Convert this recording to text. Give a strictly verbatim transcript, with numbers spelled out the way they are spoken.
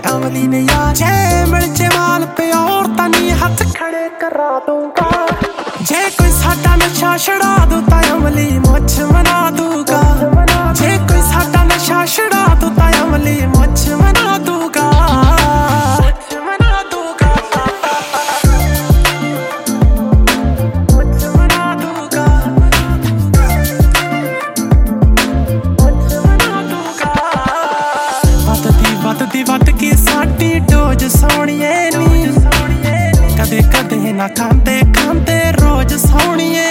अमली ने यार जे मिल जमाल पे औरतां नी हथ खड़े करा दूंगा जे कोई साडा नशा छड़ा दू तां अमली मुझ मना दूंगा जे कोई साडा नशा छड़ा दू तां अमली मुझ मना दूंगा वधदी वध के साडी डोज सोहणिए नी कदे कदे ना खांदे खांदे रोज सोहणिए